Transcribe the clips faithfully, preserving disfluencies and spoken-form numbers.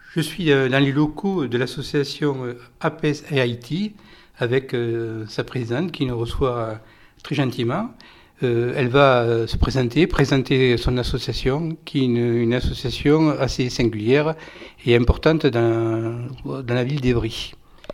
Je suis dans les locaux de l'association APES Haïti avec euh, sa présidente qui nous reçoit très gentiment. Euh, elle va se présenter, présenter son association, qui est une, une association assez singulière et importante dans, dans la ville d'Évry.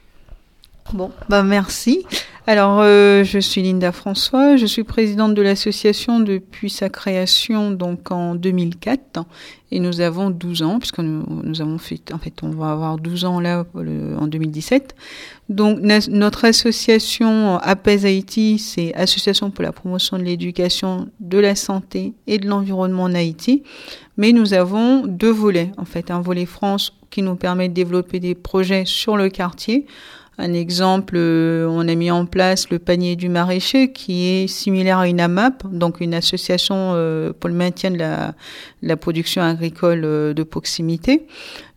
Bon, bah merci. Alors, euh, je suis Linda François, je suis présidente de l'association depuis sa création, donc en deux mille quatre, et nous avons douze ans, puisque nous, nous avons fait, en fait, on va avoir douze ans là, le, en deux mille dix-sept. Donc, na- notre association APES Haïti, c'est Association pour la promotion de l'éducation, de la santé et de l'environnement en Haïti. Mais nous avons deux volets, en fait, un volet France qui nous permet de développer des projets sur le quartier. Un exemple, euh, on a mis en place le panier du maraîcher qui est similaire à une A M A P, donc une association euh, pour le maintien de la, la production agricole euh, de proximité.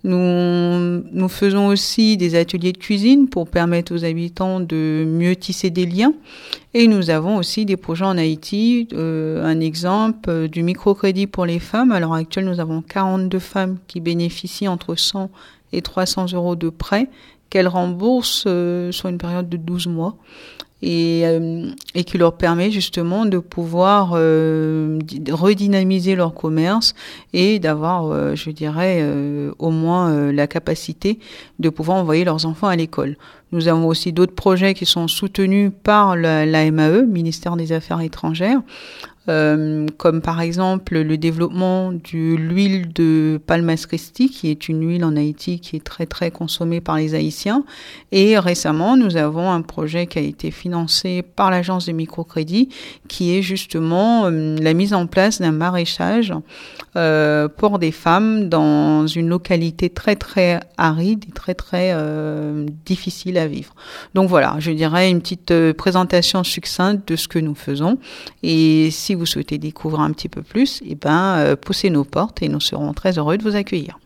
Nous, nous faisons aussi des ateliers de cuisine pour permettre aux habitants de mieux tisser des liens. Et nous avons aussi des projets en Haïti. Euh, un exemple euh, du microcrédit pour les femmes. À l'heure actuelle, nous avons quarante-deux femmes qui bénéficient entre cent et trois cents euros de prêts qu'elles remboursent euh, sur une période de douze mois et, euh, et qui leur permet justement de pouvoir euh, redynamiser leur commerce et d'avoir, euh, je dirais, euh, au moins euh, la capacité de pouvoir envoyer leurs enfants à l'école. Nous avons aussi d'autres projets qui sont soutenus par la, la M A E, Ministère des Affaires étrangères, Euh, comme par exemple le développement de l'huile de Palmas Christi, qui est une huile en Haïti qui est très très consommée par les Haïtiens. Et récemment, nous avons un projet qui a été financé par l'agence de microcrédit, qui est justement euh, la mise en place d'un maraîchage euh, pour des femmes dans une localité très très aride et très très euh, difficile à vivre. Donc voilà, je dirais une petite euh, présentation succincte de ce que nous faisons. Et si vous souhaitez découvrir un petit peu plus, eh ben, euh, poussez nos portes et nous serons très heureux de vous accueillir.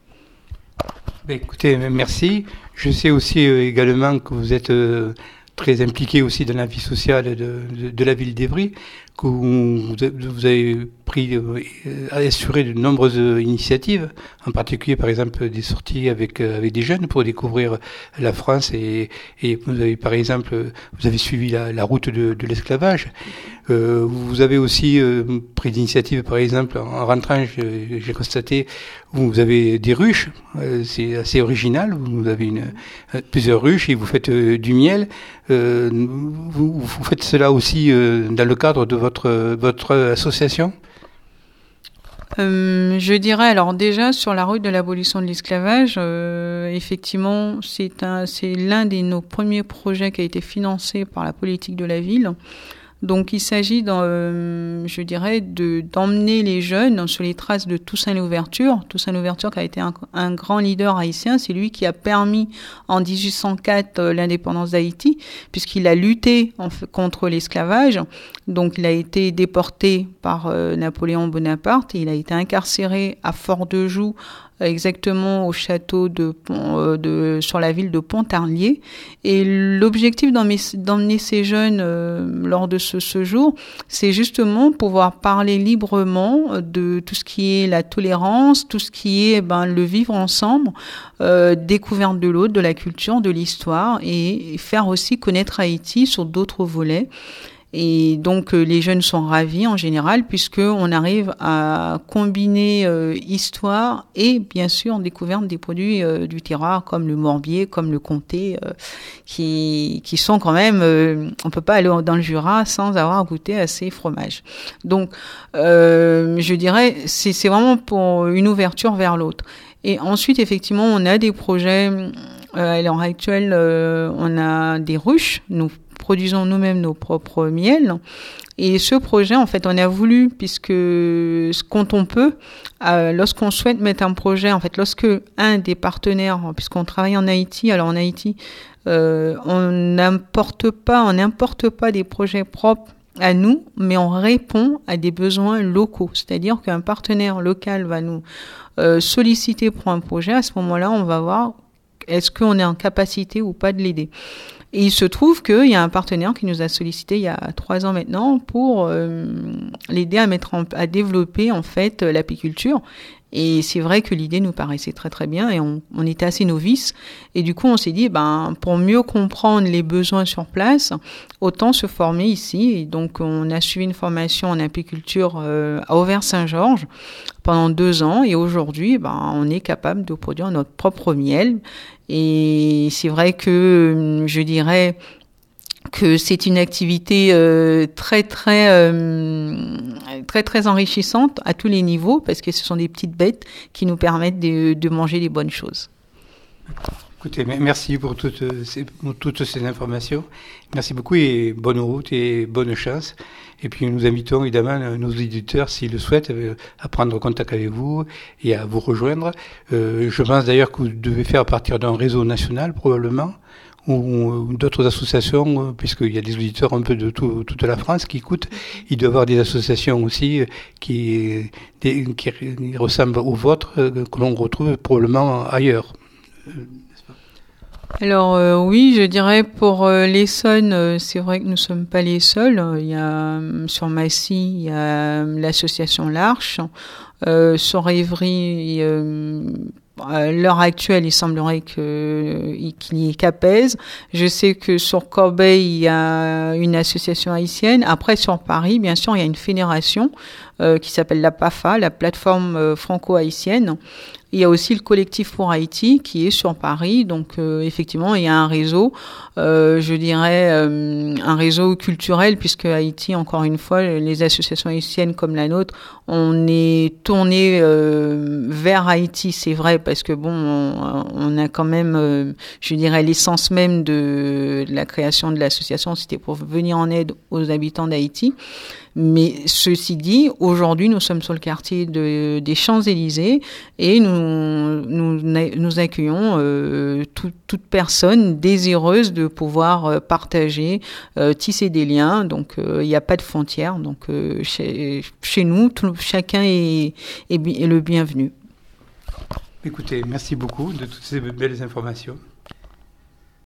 Ben, écoutez, merci. Je sais aussi euh, également que vous êtes euh, très impliqué aussi dans la vie sociale de, de, de la ville d'Évry, que vous, vous avez pris, euh, assuré de nombreuses initiatives, en particulier par exemple des sorties avec, avec des jeunes pour découvrir la France et, et vous avez par exemple, vous avez suivi la, la route de, de l'esclavage. Euh, vous avez aussi euh, pris d'initiatives, par exemple, en rentrant, j'ai, j'ai constaté, vous avez des ruches, euh, c'est assez original, vous avez une, euh, plusieurs ruches et vous faites euh, du miel. Euh, vous, vous faites cela aussi euh, dans le cadre de votre, votre association ? Euh, je dirais, alors déjà, sur la route de l'abolition de l'esclavage, euh, effectivement, c'est, un, c'est l'un de nos premiers projets qui a été financé par la politique de la ville. Donc, il s'agit, euh, je dirais, de, d'emmener les jeunes sur les traces de Toussaint Louverture. Toussaint Louverture qui a été un, un grand leader haïtien, c'est lui qui a permis en dix-huit cent quatre euh, l'indépendance d'Haïti, puisqu'il a lutté en fait, contre l'esclavage. Donc, il a été déporté par euh, Napoléon Bonaparte et il a été incarcéré à Fort-de-Joux, exactement au château de, Pont, de sur la ville de Pontarlier. Et l'objectif d'emmener, d'emmener ces jeunes euh, lors de ce séjour, c'est justement pouvoir parler librement de tout ce qui est la tolérance, tout ce qui est ben, le vivre ensemble, euh, découverte de l'autre, de la culture, de l'histoire, et faire aussi connaître Haïti sur d'autres volets. Et donc euh, les jeunes sont ravis en général puisque on arrive à combiner euh, histoire et bien sûr découverte des produits euh, du terroir comme le morbier, comme le comté, euh, qui qui sont quand même, euh, on peut pas aller dans le Jura sans avoir goûté à ces fromages. Donc euh, je dirais c'est c'est vraiment pour une ouverture vers l'autre. Et ensuite effectivement on a des projets. Euh, à l'heure actuelle euh, on a des ruches. Nous produisons nous-mêmes nos propres miels. Et ce projet, en fait, on a voulu, puisque quand on peut, euh, lorsqu'on souhaite mettre un projet, en fait, lorsque un des partenaires, puisqu'on travaille en Haïti, alors en Haïti, euh, on n'importe pas, on n'importe pas des projets propres à nous, mais on répond à des besoins locaux. C'est-à-dire qu'un partenaire local va nous euh, solliciter pour un projet. À ce moment-là, on va voir est-ce qu'on est en capacité ou pas de l'aider. Et il se trouve qu'il y a un partenaire qui nous a sollicité il y a trois ans maintenant pour euh, l'aider à mettre en, à développer en fait l'apiculture. Et c'est vrai que l'idée nous paraissait très très bien et on, on était assez novices. Et du coup, on s'est dit, ben, pour mieux comprendre les besoins sur place, autant se former ici. Et donc, on a suivi une formation en apiculture euh, à Auvers-Saint-Georges pendant deux ans. Et aujourd'hui, ben, on est capable de produire notre propre miel. Et c'est vrai que, je dirais, que c'est une activité euh, très très euh, très très enrichissante à tous les niveaux parce que ce sont des petites bêtes qui nous permettent de, de manger des bonnes choses. Écoutez, merci pour toutes ces, pour toutes ces informations. Merci beaucoup et bonne route et bonne chance. Et puis nous invitons évidemment nos auditeurs, s'ils le souhaitent, à prendre contact avec vous et à vous rejoindre. Euh, je pense d'ailleurs que vous devez faire partir d'un réseau national probablement, ou d'autres associations, puisqu'il y a des auditeurs un peu de tout, toute la France qui écoutent. Il doit y avoir des associations aussi qui, des, qui ressemblent aux vôtres, que l'on retrouve probablement ailleurs. Alors euh, oui, je dirais pour euh, l'Essonne, euh, c'est vrai que nous ne sommes pas les seuls. Il y a euh, sur Massy, il y a euh, l'association L'Arche. Euh, sur Évry, euh, à l'heure actuelle, il semblerait que, qu'il y ait Capez. Je sais que sur Corbeil, il y a une association haïtienne. Après, sur Paris, bien sûr, il y a une fédération euh, qui s'appelle la P A F A, la plateforme euh, franco-haïtienne. Il y a aussi le collectif pour Haïti qui est sur Paris. Donc, euh, effectivement, il y a un réseau, euh, je dirais, euh, un réseau culturel, puisque Haïti, encore une fois, les associations haïtiennes comme la nôtre, on est tourné euh, vers Haïti, c'est vrai, parce que bon, on, on a quand même, euh, je dirais, l'essence même de, de la création de l'association, c'était pour venir en aide aux habitants d'Haïti. Mais ceci dit, aujourd'hui, nous sommes sur le quartier de, des Champs-Élysées et nous, nous, nous accueillons euh, tout, toute personne désireuse de pouvoir partager, euh, tisser des liens. Donc, il euh, n'y a pas de frontières. Donc, euh, chez, chez nous, tout, chacun est, est, est le bienvenu. Écoutez, merci beaucoup de toutes ces belles informations.